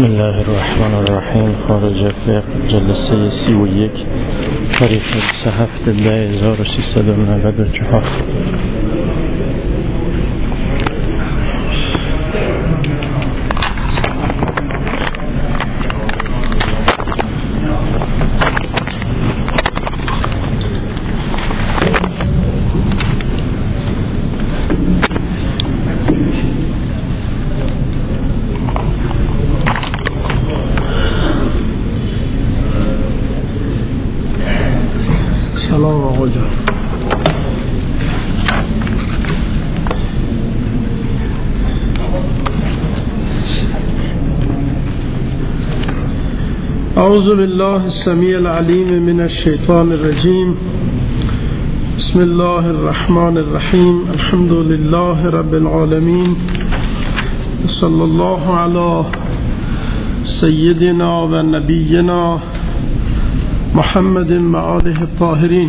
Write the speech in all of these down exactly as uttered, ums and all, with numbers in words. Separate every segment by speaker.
Speaker 1: بسم الله الرحمن الرحیم. خارج فقه جلسه سی و یک تاریخ سه هفته ده هزار و سیصد و نود و چهار.
Speaker 2: اعوذ بالله السمیع العلیم من الشیطان الرجیم. بسم الله الرحمن الرحیم. الحمد لله رب العالمین. صلی الله علی سیدنا و نبینا محمد و آله الطاهرین.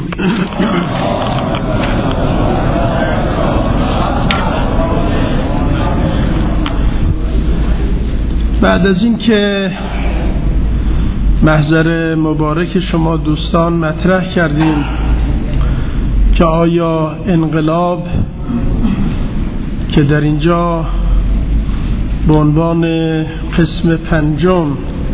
Speaker 2: بعد از این که محضر مبارک شما دوستان مطرح کردیم که آیا انقلاب که در اینجا به عنوان قسم پنجم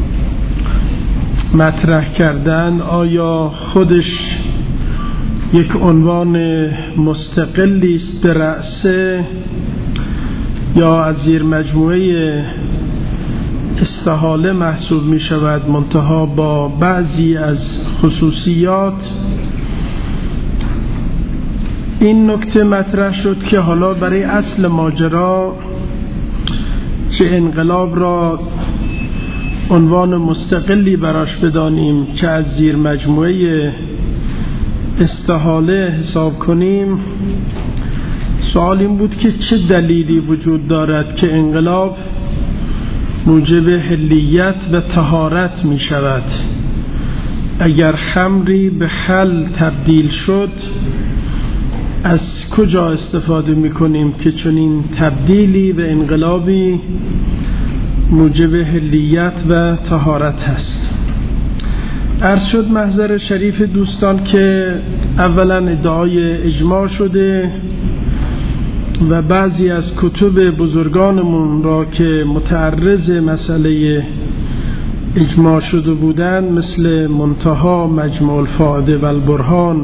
Speaker 2: مطرح کردن، آیا خودش یک عنوان مستقلی است به رأسه یا از زیر مجموعه استحاله محسوب می شود، منتها با بعضی از خصوصیات. این نکته مطرح شد که حالا برای اصل ماجرا چه انقلاب را عنوان مستقلی براش بدانیم که از زیر مجموعه استحاله حساب کنیم. سوال این بود که چه دلیلی وجود دارد که انقلاب موجب حلیت و طهارت می شود؟ اگر خمری به خل تبدیل شد، از کجا استفاده می کنیم که چنین تبدیلی و انقلابی موجب حلیت و طهارت هست؟ عرض شد محضر شریف دوستان که اولا ادعای اجماع شده و بعضی از کتب بزرگانمون را که متعرض مسئله اجماع شده بودند، مثل منتها، مجموع الفائده و البرهان،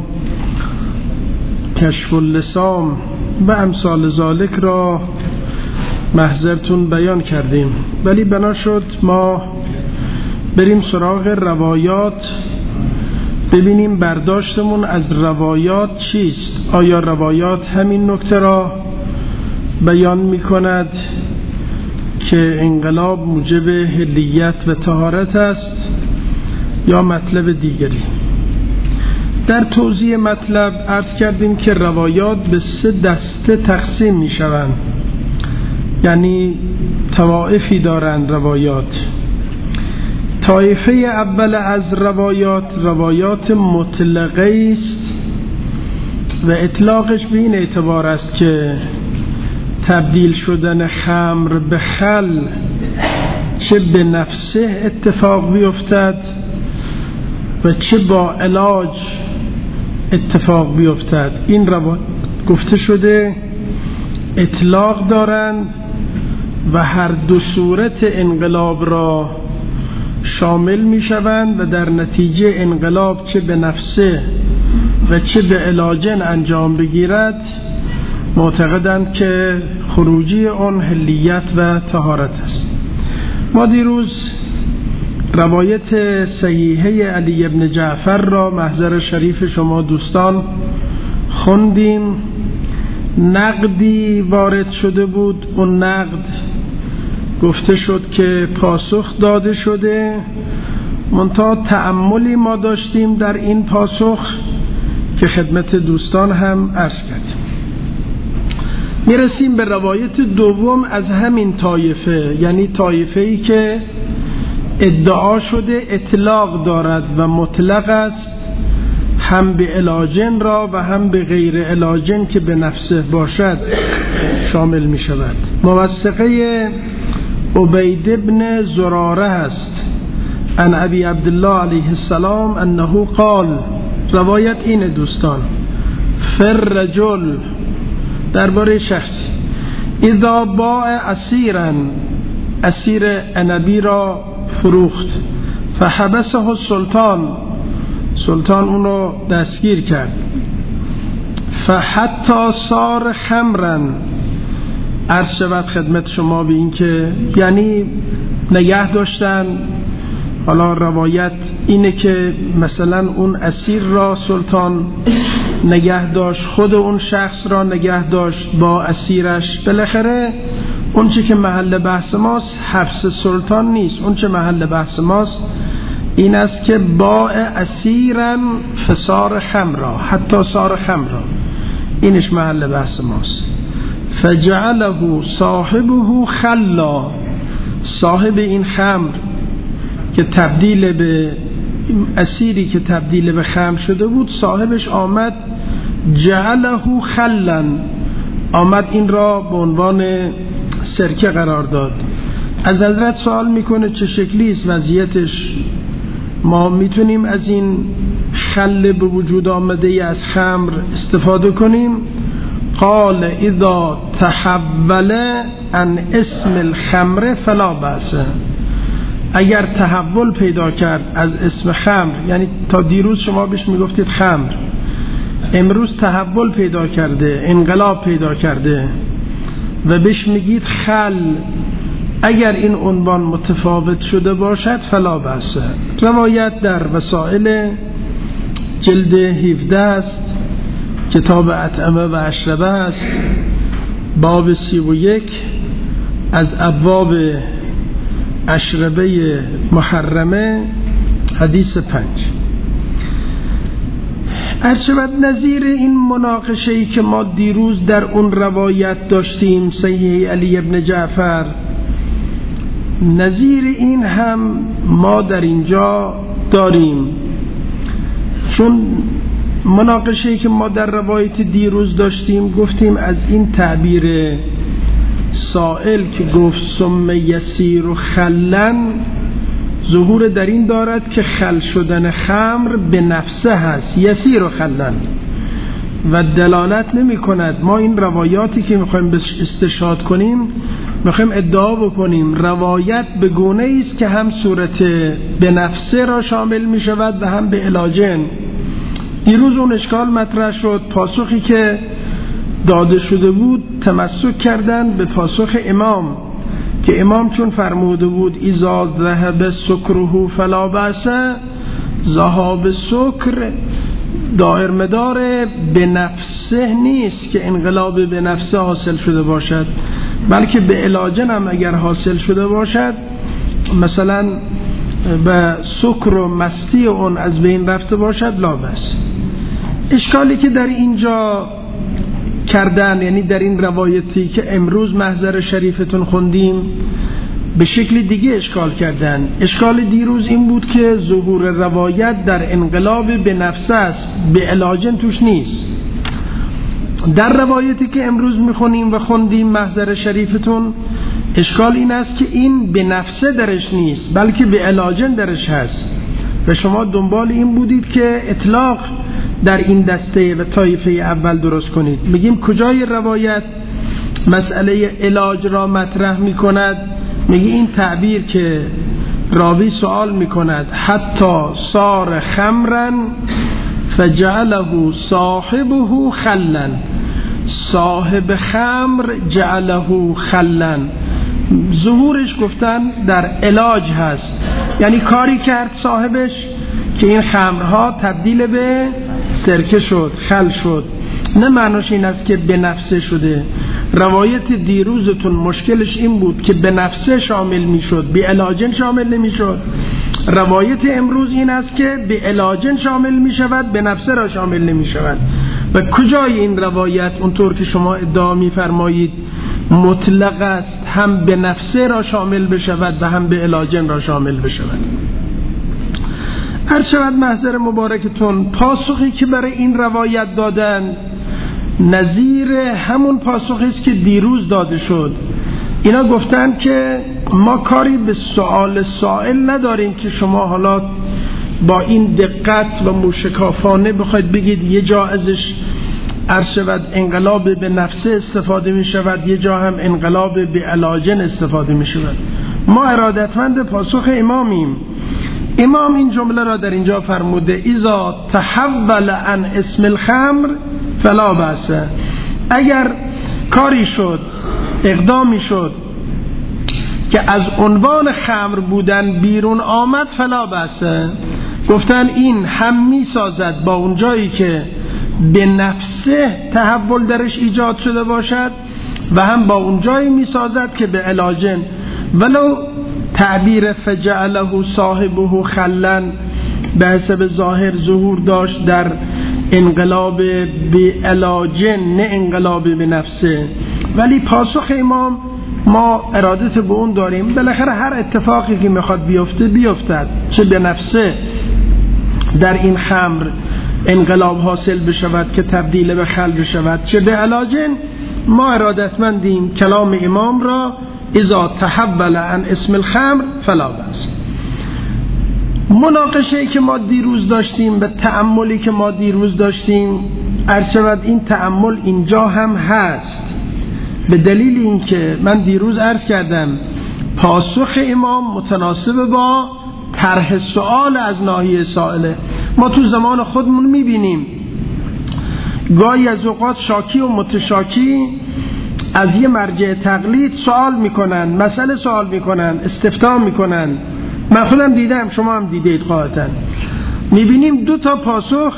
Speaker 2: کشف اللسام و امثال ذالک را محضرتون بیان کردیم. ولی بنا شد ما بریم سراغ روایات، ببینیم برداشتمون از روایات چیست. آیا روایات همین نکته را بیان می کند که انقلاب موجب حلیت و طهارت است یا مطلب دیگری؟ در توضیح مطلب عرض کردیم که روایات به سه دسته تقسیم می شوند، یعنی طوائفی دارند روایات. طایفه اول از روایات روایات مطلقه است و اطلاقش به این اعتبار است که تبدیل شدن خمر به خل چه به نفسه اتفاق بیفتد و چه با علاج اتفاق بیفتد، این روایات گفته شده اطلاق دارند و هر دو صورت انقلاب را شامل می شوند و در نتیجه انقلاب چه به نفسه و چه به علاجن انجام بگیرد، معتقدند که خروجی آن حلیت و طهارت است. ما دیروز روایت صحیحه علی ابن جعفر را محضر شریف شما دوستان خوندیم. نقدی وارد شده بود، اون نقد گفته شد که پاسخ داده شده، منتها تأملی ما داشتیم در این پاسخ که خدمت دوستان هم عرض کردیم. میرسیم به روایت دوم از همین طایفه، یعنی طایفه‌ای که ادعا شده اطلاق دارد و مطلق است، هم به علاجن را و هم به غیر علاجن که به نفسه باشد شامل می شود. موثقه عبید ابن زراره است عن ابی عبدالله علیه السلام انه قال. روایت اینه دوستان، فر رجل، درباره شخص، اذا باع اسیرا، اسیر عنبی را فروخت، فحبسه السلطان، سلطان اونو دستگیر کرد، فحتی صار خمرا، عرض شود خدمت شما به این که یعنی نگه داشتن. حالا روایت اینه که مثلا اون اسیر را سلطان نگه داشت، خود اون شخص را نگه داشت با اسیرش. بالاخره اون چه که محل بحث ماست حبس سلطان نیست، اون چه محل بحث ماست این است که باع اسیرا فصار خمرا، حتی صار خمرا، اینش محل بحث ماست. فجعله صاحبه خلا، صاحب این خمر که تبدیل به اسیری که تبدیل به خمر شده بود، صاحبش آمد جعله خلا، آمد این را به عنوان سرکه قرار داد. از حضرت سوال میکنه چه شکلی است وضعیتش، ما میتونیم از این خل به وجود آمده از خمر استفاده کنیم؟ قال اذا تحول عن اسم الخمر فلا بأس، اگر تحول پیدا کرد از اسم خمر، یعنی تا دیروز شما بهش میگفتید خمر، امروز تحول پیدا کرده، انقلاب پیدا کرده و بهش میگید خل، اگر این عنوان متفاوت شده باشد فلا بأس. روایت در وسائل جلد هفده است، کتاب اطعمه و اشربه است، باب سی و یک از ابواب اشربه محرمه، حدیث پنج. ارشبت نظیر این مناقشه‌ای که ما دیروز در اون روایت داشتیم صحیح علی ابن جعفر، نظیر این هم ما در اینجا داریم. چون مناقشه‌ای که ما در روایت دیروز داشتیم گفتیم از این تعبیر سائل که گفت ثم یسیر و خلن، ظهور در این دارد که خل شدن خمر به نفسه هست، یسیر و خلن، و دلالت نمی کند. ما این روایاتی که میخوایم استشهاد کنیم، میخوایم ادعا بکنیم روایت به گونه است که هم صورت به نفسه را شامل می شود و هم به علاجن. دیروز اون اشکال مطرح شد، پاسخی که داده شده بود تمسک کردن به پاسخ امام که امام چون فرموده بود اذا ذهب سکره فلا بأس، ذهاب سکر دائر مدار به نفسه نیست که انقلاب به نفسه حاصل شده باشد، بلکه به علاجن هم اگر حاصل شده باشد، مثلا به سکر و مستی اون از بین رفته باشد، لا بأس. اشکالی که در اینجا کردن، یعنی در این روایتی که امروز محضر شریفتون خوندیم، به شکل دیگه اشکال کردن. اشکال دیروز این بود که ظهور روایت در انقلاب به نفسه است، به علاجن توش نیست. در روایتی که امروز میخونیم و خوندیم محضر شریفتون، اشکال این است که این به نفسه درش نیست، بلکه به علاجن درش هست و شما دنبال این بودید که اطلاق در این دسته و طایفه اول درست کنید. میگیم کجای روایت مسئله علاج را مطرح میکند؟ میگی این تعبیر که راوی سوال میکند حتی صار خمرا فجعله صاحبه خلا، صاحب خمر جعله خلا، ظهورش گفتن در علاج هست، یعنی کاری کرد صاحبش که این خمرها تبدیل به سرکه شد، خل شد. نه معناش این است که به نفسه شده. روایت دیروزتون مشکلش این بود که به نفسه شامل می شد، به علاجن شامل نمی شد. روایت امروز این است که به علاجن شامل می شود، به نفسه را شامل نمی شود. و کجای این روایت اونطور که شما ادعا می فرمایید مطلق است، هم به نفسه را شامل بشود و هم به علاجن را شامل بشود؟ هر شود محضر مبارکتون، پاسخی که برای این روایت دادن نظیر همون پاسخی است که دیروز داده شد. اینا گفتن که ما کاری به سوال سائل نداریم که شما حالا با این دقت و موشکافانه بخواید بگید یه جا ازش عرض شود انقلاب به نفسه استفاده می شود، یه جا هم انقلاب به علاجن استفاده می شود. ما ارادتمند پاسخ امامیم. امام این جمله را در اینجا فرموده اذا تحول عن اسم الخمر فلا بأس. اگر کاری شد، اقدامی شد که از عنوان خمر بودن بیرون آمد فلا بأس، گفتن این هم می سازد با اون جایی که به نفسه تحول درش ایجاد شده باشد و هم با اون جایی می سازد که به علاجن، ولو تعبیر فجعله صاحبه خلن به حسب ظاهر ظهور داشت در انقلاب به علاجن نه انقلاب به نفسه، ولی پاسخ امام ما ارادت به اون داریم بالاخره هر اتفاقی که میخواد بیفته بیفتد، چه به نفسه در این خمر انقلاب حاصل بشود که تبدیل به خل بشود، چه به علاجن. ما ارادتمندیم کلام امام را اذا تحول عن اسم الخمر فلا بأس. مناقشه‌ای که ما دیروز داشتیم و تأملی که ما دیروز داشتیم عرض شود این تأمل اینجا هم هست، به دلیل اینکه من دیروز عرض کردم پاسخ امام متناسب با طرح سوال از ناحیه سائله. ما تو زمان خودمون میبینیم گاهی از اوقات شاکی و متشاکی از یه مرجع تقلید سوال میکنن، مسئله سوال میکنن، استفتاء میکنن. من خودم دیدم، شما هم دیدید قاعدتا. میبینیم دو تا پاسخ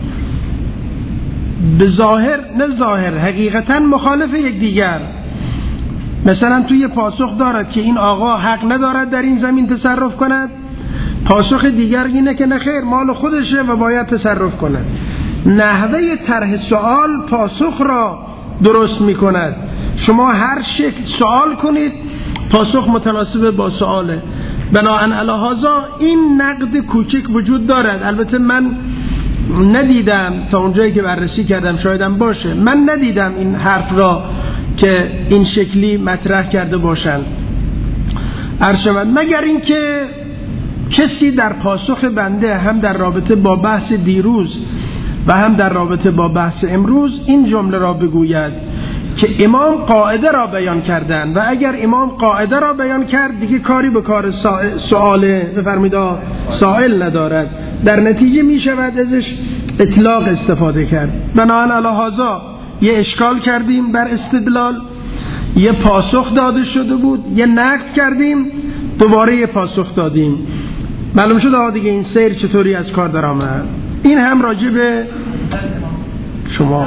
Speaker 2: به ظاهر نه ظاهر حقیقتا مخالف یک دیگر. مثلا توی پاسخ دارد که این آقا حق ندارد در این زمین تصرف کند، پاسخ دیگر اینه که نه خیر مال خودشه و باید تصرف کند. نحوه طرح سوال پاسخ را درست می کند. شما هر شکل سوال کنید پاسخ متناسب با سواله. بناهن علی هذا این نقد کوچک وجود دارد. البته من ندیدم تا اونجایی که بررسی کردم، شایدم باشه، من ندیدم این حرف را که این شکلی مطرح کرده باشند ارشد، مگر اینکه کسی در پاسخ بنده هم در رابطه با بحث دیروز و هم در رابطه با بحث امروز این جمله را بگوید که امام قاعده را بیان کردن و اگر امام قاعده را بیان کرد دیگه کاری به کار سؤاله بفرمایید سائل ندارد، در نتیجه می شود ازش اطلاق استفاده کرد. بنابراین علی هذا یه اشکال کردیم بر استدلال، یه پاسخ داده شده بود، یه نقد کردیم، دوباره یه پاسخ دادیم. معلوم شد دیگه این سیر چطوری از کار در آمد. این هم راجع به شما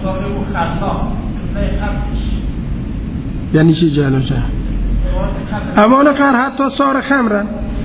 Speaker 2: یعنی چی جلوشه اول قر حتی سار خمرن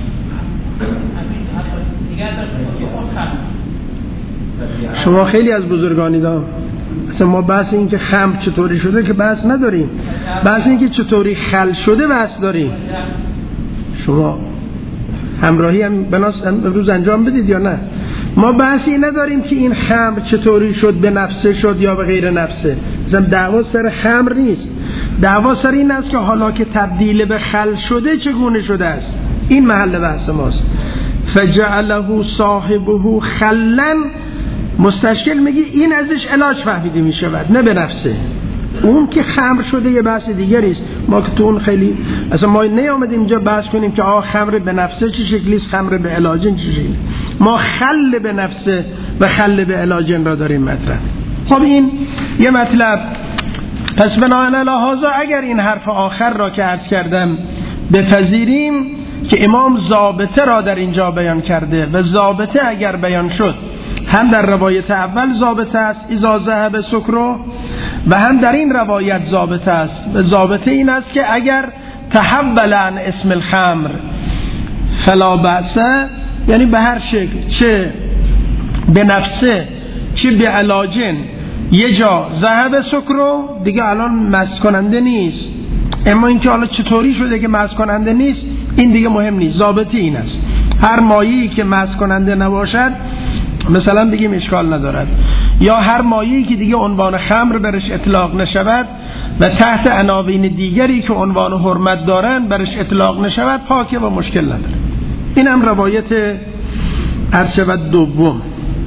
Speaker 2: شما خیلی از بزرگانی دا اصلا ما بحث این که خمر چطوری شده که بحث نداریم، بحث این که چطوری خل شده بحث داریم. شما همراهی هم بناس امروز انجام بدید یا نه؟ ما بحثی نداریم که این خمر چطوری شد، به نفسه شد یا به غیر نفسه. مثلا دعوا سر خمر نیست، دعوا سر این است که حالا که تبدیل به خل شده چگونه شده است. این محل بحث ماست. فجعله صاحبه خلن، مستشکل میگی این ازش علاج فهمیده میشود نه به نفسه. اون که خمر شده یه بحث دیگری است. ما که تو اون خیلی اصلا ما نیامدیم اینجا بحث کنیم که آه خمر به نفسه چه شکلی است، خمر به علاجن چه شکلی. ما خل به نفسه و خل به علاجن را داریم مطرح. خب این یه مطلب. پس بناهن علی هذا اگر این حرف آخر را که عرض کردم بپذیریم که امام ضابطه را در اینجا بیان کرده و ضابطه اگر بیان شد هم در روایت اول ضابطه است اذا ذهب سکرو و هم در این روایت ضابطه است. ضابطه این است که اگر تحول عن اسم الخمر فلا بأس، یعنی به هر شکل، چه به نفسه چه به علاجن، یه جا ذهب سکرو دیگه الان مست کننده نیست، اما اینکه حالا چطوری شده که مست کننده نیست این دیگه مهم نیست. ضابطه این است هر مایه‌ای که مست کننده نباشد مثلا بگیم اشکال ندارد، یا هر مایه‌ای که دیگه عنوان خمر برش اطلاق نشود و تحت عناوین دیگری که عنوان حرمت دارن برش اطلاق نشود پاکه و مشکل نداره. این هم روایت عرض شود دوم.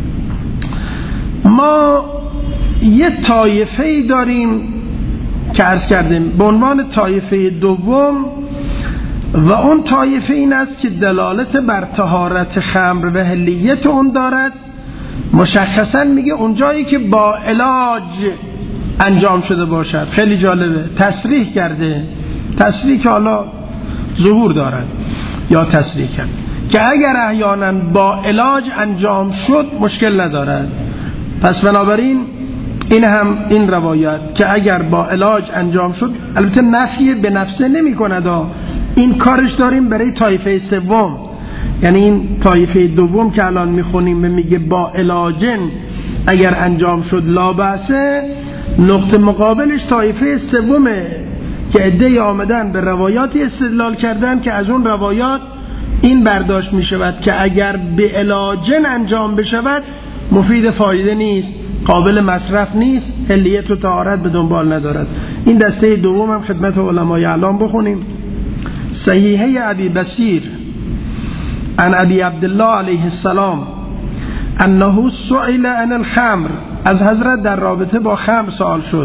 Speaker 2: ما یه طایفه‌ای داریم که عرض کردیم به عنوان طایفه دوم و اون طایفه این است که دلالت بر طهارت خمر و حلیت اون دارد. مشخصا میگه اونجایی که با علاج انجام شده باشد. خیلی جالبه، تصریح کرده، تصریح که حالا ظهور دارد یا تصریح کرد که اگر احیانا با علاج انجام شد مشکل ندارد. پس بنابراین این هم این روایت که اگر با علاج انجام شد، البته نفی به نفسه نمی کند، این کارش داریم برای طایفه سوم، یعنی این طایفه دوم که الان میخونیم و میگه با علاجن اگر انجام شد لا بأسه، نقطه مقابلش طایفه سومه که عده‌ای آمدن به روایاتی استدلال کردن که از اون روایات این برداشت میشود که اگر به علاجن انجام بشود مفید فایده نیست، قابل مصرف نیست، حلیت و طهارت به دنبال ندارد. این دسته دوم هم خدمت علمای اعلام بخونیم. صحیحه ابی بصیر عن ابی عبدالله علیه السلام انه سئل عن الخمر، از حضرت در رابطه با خمر سوال شد.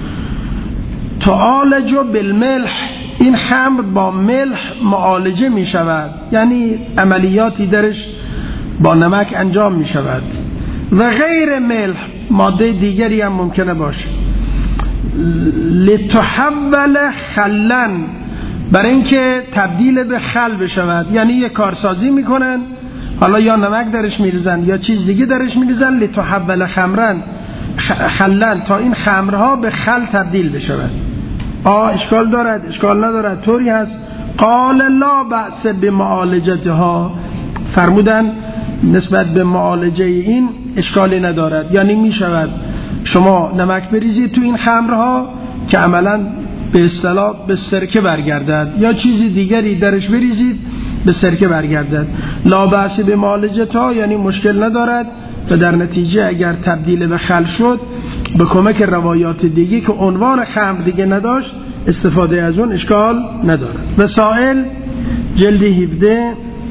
Speaker 2: تعالج بالملح، این خمر با ملح معالجه می شود، یعنی عملیاتی درش با نمک انجام می شود و غیر ملح ماده دیگری هم ممکنه باشه. لتحول خلن، برای اینکه تبدیل به خل بشود، یعنی یه کارسازی میکنن، حالا یا نمک درش میریزن یا چیز دیگه درش میریزن. لتحول خمرن خلن، تا این خمرها به خل تبدیل بشود. آه اشکال دارد؟ اشکال ندارد، طوری هست. قال لا بأس بمعالجتها، فرمودن نسبت به معالجه این اشکالی ندارد، یعنی میشود شما نمک بریزید تو این خمرها که عملاً به اصطلاح به سرکه برگردد، یا چیزی دیگری درش بریزید به سرکه برگردد. لا بأس بمعالجتها یعنی مشکل ندارد و در نتیجه اگر تبدیل به خل شد به کمک روایات دیگه که عنوان خمر دیگه نداشت استفاده از اون اشکال ندارد. وسائل جلد هفده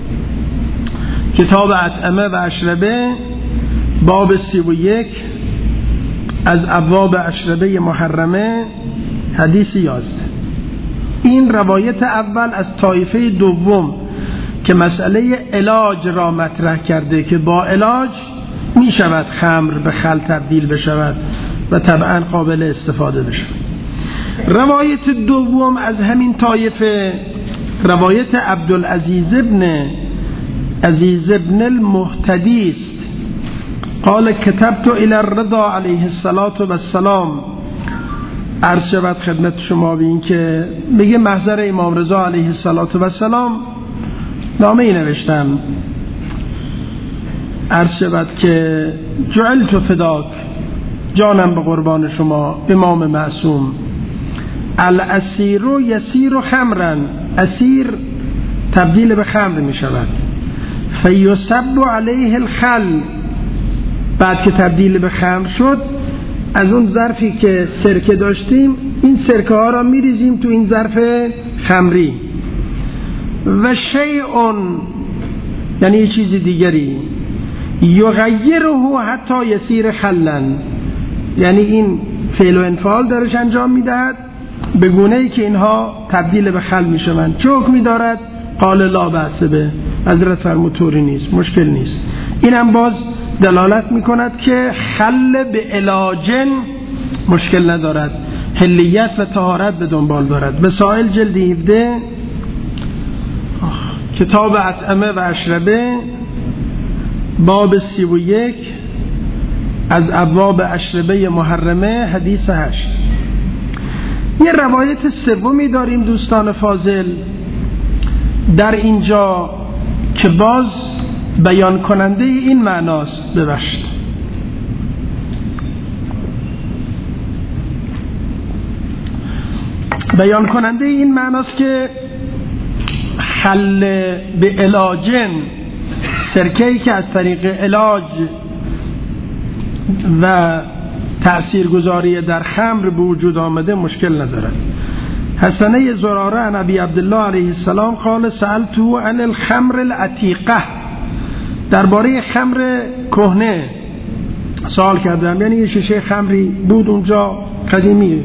Speaker 2: کتاب اطعمه و اشربه باب سی و یک از ابواب اشربه محرمه حدیث یازده. این روایت اول از طایفه دوم که مسئله علاج را مطرح کرده که با علاج می شود خمر به خل تبدیل بشود و طبعا قابل استفاده بشود. روایت دوم از همین طایفه روایت عبدالعزیز ابن عزیز ابن المهتدی است. قال كتبت الى الرضا علیه السلام، عرض شود خدمت شما به این که میگه محضر امام رضا علیه السلام نامه ای نوشتم، عرض شود که جعلت فداک، جانم به قربان شما امام معصوم. الاسیر یسیر خمرا، اسیر تبدیل به خمر می شود. فیصب علیه الخل، بعد که تبدیل به خمر شد از اون ظرفی که سرکه داشتیم این سرکه ها را می ریزیم تو این ظرف خمری. و شیئون یعنی یه چیز دیگری، یغیره حتی یسیر خلن، یعنی این فعل و انفعال درش انجام میدهد به گونه ای که اینها تبدیل به خل میشوند. چه حکمی دارد؟ قال لا بأس به، حضرت فرمود طوری نیست، مشکل نیست. این هم باز دلالت میکند که خل به علاجن مشکل ندارد، حلیت و طهارت به دنبال دارد. وسائل جلد هفده کتاب اطعمه و اشربه باب سی و یک از ابواب اشربه محرمه حدیث هشت. یه روایت سومی داریم دوستان فاضل در اینجا که باز بیان کننده این معناست. ببخشید بیان کننده این معناست که خل به علاجن، سرکه‌ای که از طریق علاج و تأثیرگذاری در خمر به وجود آمده مشکل ندارد. حسنه زراره عن ابی عبدالله علیه السلام قال سألتو عن الخمر العتیقه، درباره خمر کهنه سوال کردم، یعنی یه شیشه خمری بود اونجا قدیمی،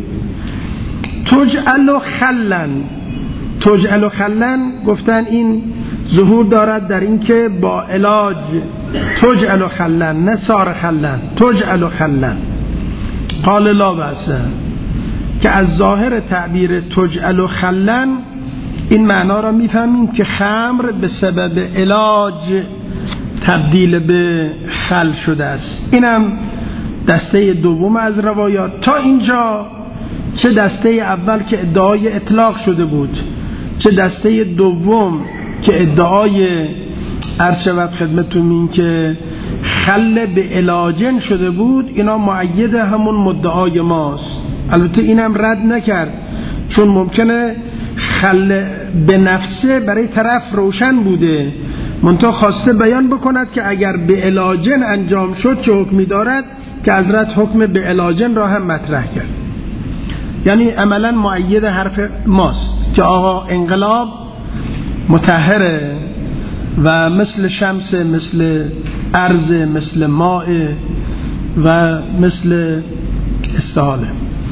Speaker 2: تجعل خلن، تجعل خلن گفتن این ظهور دارد در این که با علاج، تجعل خلن نه سار خلن، تجعل خلن. قال لا بأس، که از ظاهر تعبیر تجعل خلن این معنا را میفهمیم که خمر به سبب علاج تبدیل به خل شده است. اینم دسته دوم از روایات. تا اینجا چه دسته اول که ادعای اطلاق شده بود، چه دسته دوم که ادعای عرض شود خدمتتون این که خل به علاجن شده بود، اینا مؤید همون مدعای ماست. البته اینم رد نکرد، چون ممکنه خل به نفسه برای طرف روشن بوده، منتها خواسته بیان بکند که اگر به علاجن انجام شد چه حکمی دارد، که حضرت حکم به علاجن را هم مطرح کرد. یعنی عملا مؤید حرف ماست که آقا انقلاب مطهره و مثل شمس، مثل ارض، مثل ماء و مثل استحاله.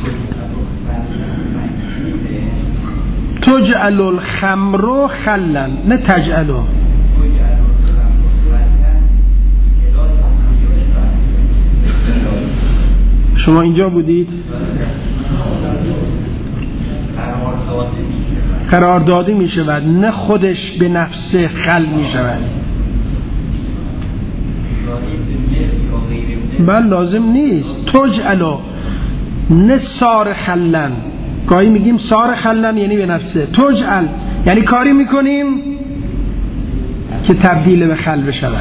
Speaker 2: تجعل الخمر خلن نه تجعلو. شما اینجا بودید؟ قراردادی می شود، نه خودش به نفسه خل می شود. بل لازم نیست. تجعلو نه سار خلن، گاهی میگیم سار خلن یعنی به نفسه، تجعل یعنی کاری میکنیم که تبدیل به خل بشود.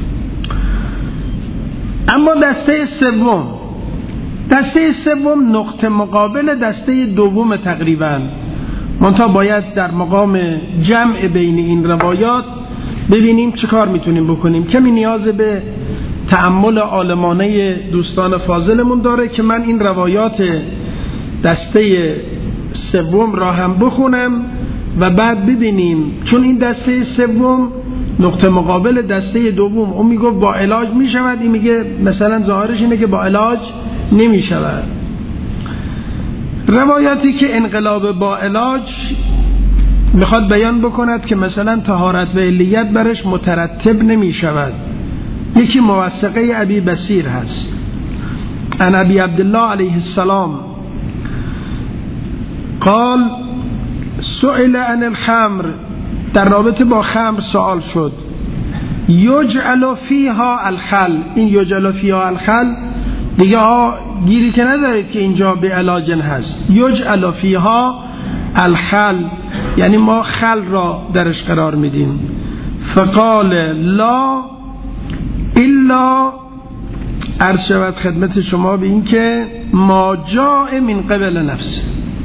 Speaker 2: اما دسته سوم، دسته سوم نقطه مقابل دسته دوم تقریبا، منتها باید در مقام جمع بین این روایات ببینیم چه کار میتونیم بکنیم. کمی نیاز به تأمل عالمانه دوستان فاضلمون داره که من این روایات دسته سوم را هم بخونم و بعد ببینیم، چون این دسته سوم نقطه مقابل دسته دوم، اون میگه با علاج میشود، این میگه مثلا ظاهرش اینه که با علاج نمیشود. روایاتی که انقلاب با علاج میخواد بیان بکند که مثلا طهارت و علیت برش مترتب نمیشود، یکی موثقه ابی بصیر هست. عن ابی عبدالله علیه السلام قال سئل عن الخمر، در رابطه با خمر سوال شد، یجعل فیها الخل، این یجعل فیها الخل دیگه ها گیری که ندارید که اینجا به علاجن هست. یجعل فیها الخل یعنی ما خل را درش قرار میدیم. فقال لا الا، عرض شود خدمت شما به این که ما جاء من قبل نفس.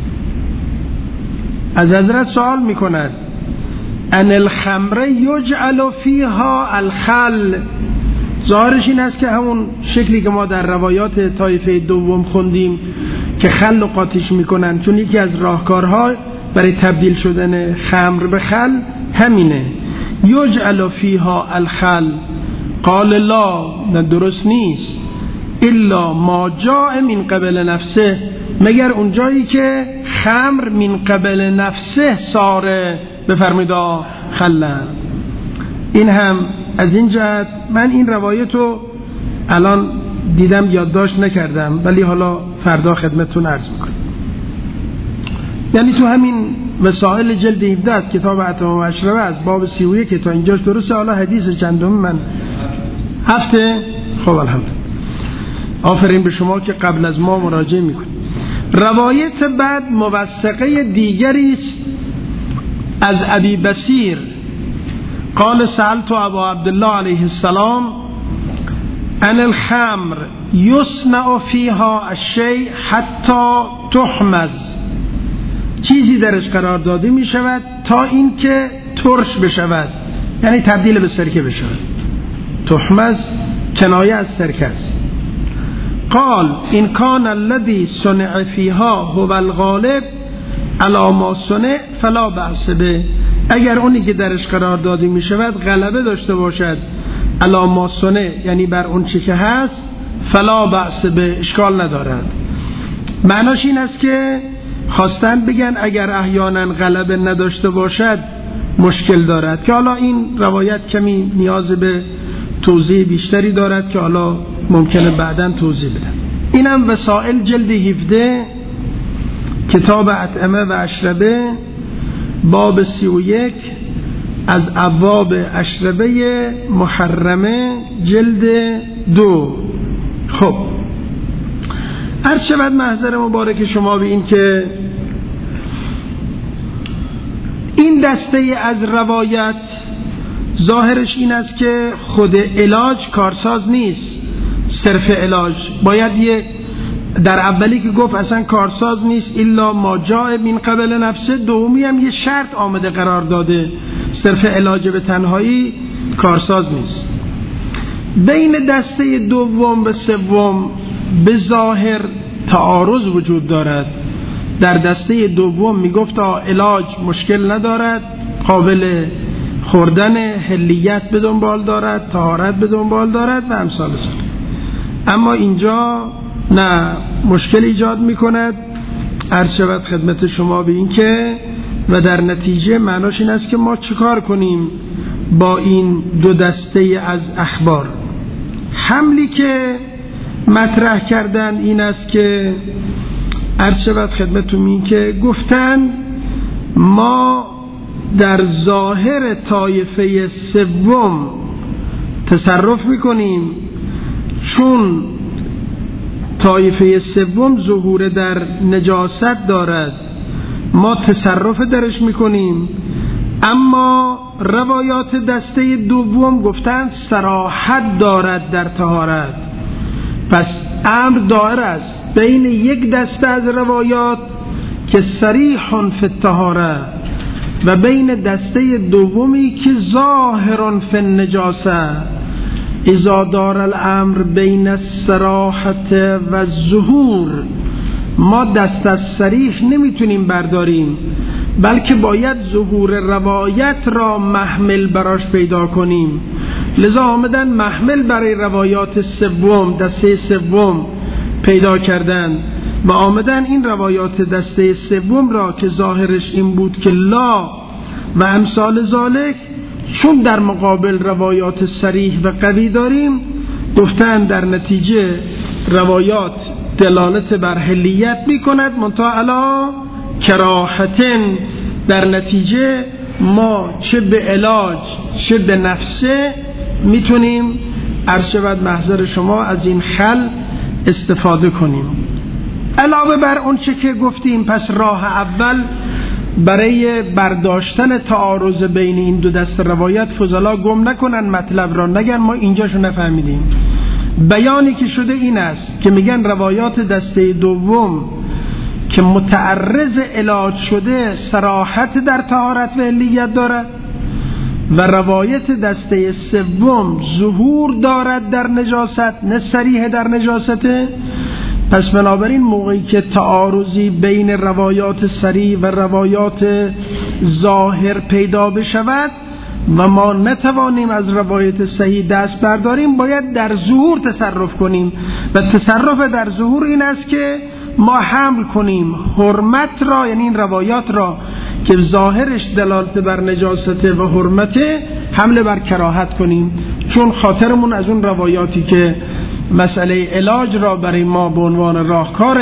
Speaker 2: از حضرت سوال میکند ان الخمر یجعل فیها الخل، ظاهرش این است که همون شکلی که ما در روایات طایفه دوم خوندیم که خل و قاطیش میکنن، چون یکی از راهکارها برای تبدیل شدن خمر به خل همینه. یجعل فیها الخل، قال لا، نه درست نیست، الا ما جاء من قبل نفسه، مگر اونجایی که خمر من قبل نفسه ساره بفرمیدا خلن. این هم از این جهت من این روایتو الان دیدم یادداشت نکردم، ولی حالا فردا خدمتتون عرض میکنم. یعنی تو همین وسائل جلد هفده از کتاب اتمام اشربه از باب سی و یک که تا اینجاش درسته. حالا حدیث چندم من هفته؟ خب الحمدلله، آفرین به شما که قبل از ما مراجعه میکنید. روایت بعد موثقه دیگری است از ابی بصیر قال سألت ابا عبدالله علیه السلام ان الخمر یصنع فیها الشیء حتی تحمز، چیزی درش قرار داده می شود تا این که ترش بشود، یعنی تبدیل به سرکه بشود. تحمز کنایه از سرکه است. قال این کان الذی صنع فیها هو الغالب علی ما صنع فلا بأس به، اگر اونی که درش قرار داده می شود غلبه داشته باشد علی ما صنع، یعنی بر اون چی که هست، فلا بأس به، اشکال ندارد. معناش این است که خواستن بگن اگر احیانا غلبه نداشته باشد مشکل دارد، که حالا این روایت کمی نیاز به توضیح بیشتری دارد که حالا ممکنه بعداً توضیح بدم. اینم وسائل جلد هفده کتاب اطعمه و اشربه باب سی و یک از ابواب اشربه محرمه جلد دو. خب عرض شود محضر مبارک شما به این که این دسته از روایت ظاهرش این است که خود علاج کارساز نیست، صرف علاج باید یه در اولی که گفت اصلا کارساز نیست الا ما جاء من قبل نفسه، دومی هم یه شرط آمده قرار داده صرف علاج به تنهایی کارساز نیست. بین دسته دوم و سوم به ظاهر تعارض وجود دارد. در دسته دوم میگفت علاج مشکل ندارد، قابل خوردن، حلیت به دنبال دارد، طهارت به دنبال دارد و امثال ذلک. اما اینجا نه، مشکل ایجاد میکند. عرض شود خدمت شما به این که و در نتیجه معناش این است که ما چیکار کنیم با این دو دسته از اخبار. حملی که مطرح کردن این است که عرض شود خدمتتون این که گفتن ما در ظاهر طایفه سوم تصرف میکنیم، چون طایفه سوم ظهور در نجاست دارد ما تصرف درش میکنیم، اما روایات دسته دوم گفتن صراحت دارد در طهارت. پس امر دایر است بین یک دسته از روایات که صریح فی الطهاره و بین دسته دومی که ظاهر فی النجاسه. اذا دار الامر بین الصراحت و الظهور، ما دست از صریح نمیتونیم برداریم، بلکه باید ظهور روایت را محمل براش پیدا کنیم. لذا آمدن محمل برای روایات سوم، دسته سوم پیدا کردن و آمدن این روایات دسته سوم را که ظاهرش این بود که لا و امثال ذالک، چون در مقابل روایات صریح و قوی داریم، گفتن در نتیجه روایات دلالت بر حلیت می کند منتها علی کراهتن. در نتیجه ما چه به علاج چه به نفسه میتونیم عرض شود محضر شما از این خل استفاده کنیم. علاوه بر اون چه که گفتیم، پس راه اول برای برداشتن تعارض بین این دو دست روایت، فضلا گم نکنن مطلب را، نگن ما اینجاشو نفهمیدیم. بیانی که شده این است که میگن روایات دسته دوم که متعرض علاج شده صراحت در طهارت و حلیت دارد و روایت دسته سوم ظهور دارد در نجاست، نه صریح در نجاسته. پس بنابراین موقعی که تعارضی بین روایات صریح و روایات ظاهر پیدا بشود و ما نتوانیم از روایت صحیح دست برداریم، باید در ظهور تصرف کنیم و تصرف در ظهور این است که ما حمل کنیم حرمت را، یعنی این روایات را که ظاهرش دلالت بر نجاست و حرمت، حمل بر کراهت کنیم، چون خاطرمون از اون روایاتی که مسئله علاج را برای ما به عنوان راهکار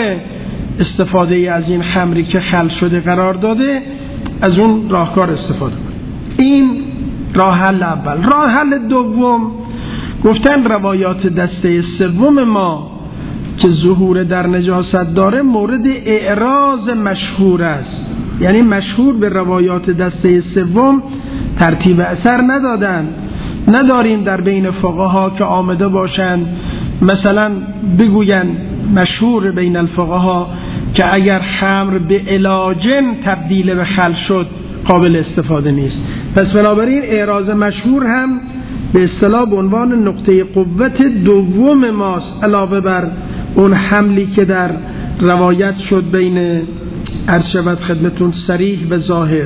Speaker 2: استفاده از این خمری که خل شده قرار داده، از اون راهکار استفاده کنیم. این راه حل اول. راه حل دوم گفتن روایات دسته سوم ما که ظهور در نجاست داره مورد اعراض مشهور است، یعنی مشهور به روایات دسته سوم ترتیب اثر ندادن. نداریم در بین فقها که آمده باشند مثلا بگوین مشهور بین الفقها که اگر خمر به علاجن تبدیل به خل شد قابل استفاده نیست. پس بنابراین اعراض مشهور هم به اصطلاح به عنوان نقطه قوت دوم ماست، علاوه بر اون حملی که در روایت شد بین عرض شود خدمتون صریح و ظاهر.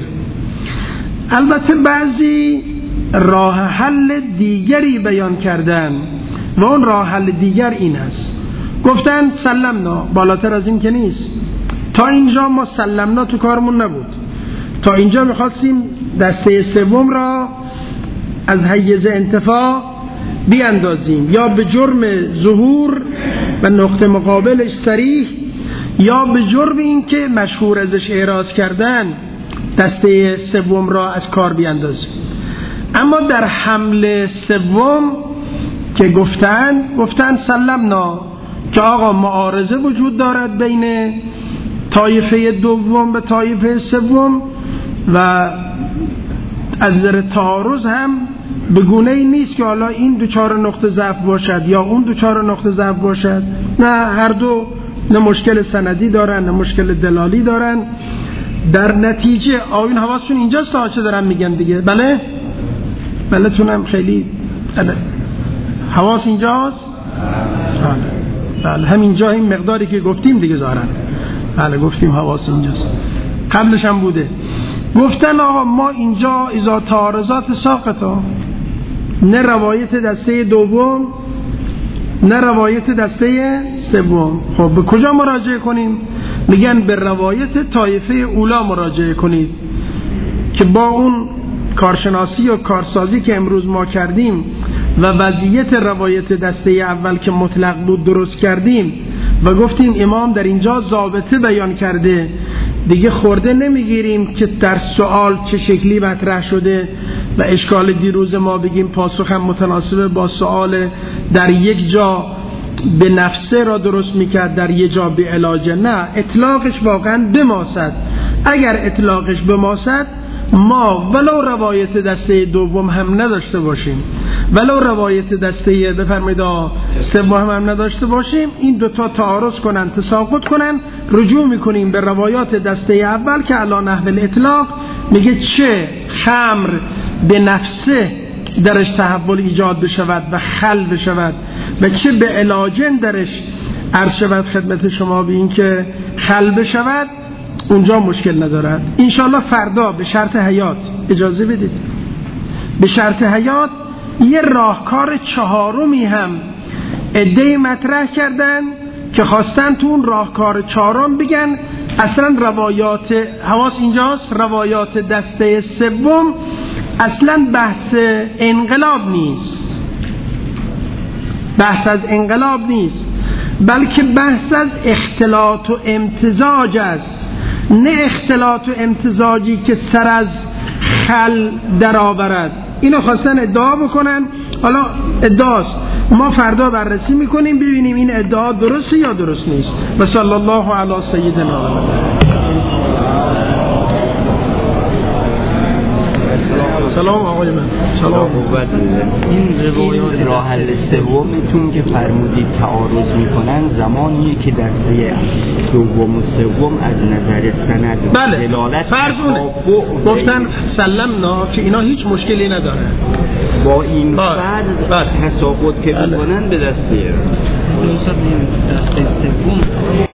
Speaker 2: البته بعضی راه حل دیگری بیان کردن و اون راه حل دیگر این است، گفتن سلمنا، بالاتر از این که نیست. تا اینجا ما سلمنا تو کارمون نبود، تا اینجا میخواستیم دسته سوم را از حیز انتفاع بیاندازیم، یا به جرم ظهور و نقطه مقابلش صریح، یا به جرم این که مشهور ازش اعراض کردن دسته سوم را از کار بیاندازیم. اما در حمله سوم که گفتن گفتن سلمنا که آقا معارضه وجود دارد بین طایفه دوم و طایفه سوم و از نظر تعارض هم به گونه‌ای نیست که حالا این دوچار نقطه ضعف باشد یا اون دوچار نقطه ضعف باشد، نه، هر دو نه مشکل سندی دارن نه مشکل دلالی دارن. در نتیجه آیون حواسشون اینجا ساچه دارن میگن دیگه. بله بله تونم خیلی بله. حواس اینجاست. بله همینجا این مقداری که گفتیم دیگه ظاهرن. بله گفتیم حواس اینجاست، قبلش هم بوده. گفتن آقا ما اینجا اذا تعارضات ساقطا، نه روایت دسته دوم نه روایت دسته سوم. خب به کجا مراجعه کنیم؟ میگن به روایت طایفه اولا مراجعه کنید که با اون کارشناسی و کارسازی که امروز ما کردیم و وضعیت روایت دسته اول که مطلق بود درست کردیم و گفتیم امام در اینجا ضابطه بیان کرده، دیگه خورده نمیگیریم که در سوال چه شکلی مطرح شده و اشکال دیروز ما بگیم پاسخ هم متناسب با سوال در یک جا به نفسه را درست میکرد در یک جا به علاجه. نه، اطلاقش واقعا بماسد. اگر اطلاقش بماسد ما ولو روایت دسته دوم هم نداشته باشیم ولو روایت دسته بفرمایید سوم هم نداشته باشیم، این دوتا تعارض کنن تساقط کنن، رجوع میکنیم به روایات دسته اول که علی نحو الاطلاق میگه چه خمر به نفسه درش تحول ایجاد بشود و خل بشود و چه به علاجن درش عرض شود خدمت شما به این که خل بشود، اونجا مشکل ندارد. انشاءالله فردا به شرط حیات، اجازه بدید به شرط حیات یه راهکار چهارمی هم عده‌ای مطرح کردن که خواستن تو اون راهکار چهارم بگن اصلا روایات حواس اینجاست، روایات دسته سوم اصلا بحث انقلاب نیست، بحث از انقلاب نیست، بلکه بحث از اختلاط و امتزاج است، نه اختلاط و امتزاجی که سر از خل در آورد. اینو خواستن ادعا بکنن. حالا ادعاست، ما فردا بررسی میکنیم ببینیم این ادعا درسته یا درست نیست. و صلی الله علی سیدنا. سلام آقای من. سلام.
Speaker 3: این روایات راه حل سومتون که فرمودید تعارض میکنن زمانیه که دسته دوم و سوم از نظر سند
Speaker 2: بله.
Speaker 3: دلالت
Speaker 2: فرض اونه گفتن سلمنا که اینا هیچ مشکلی نداره
Speaker 3: با این فرض تساقط که میکنن به دسته
Speaker 4: دسته سوم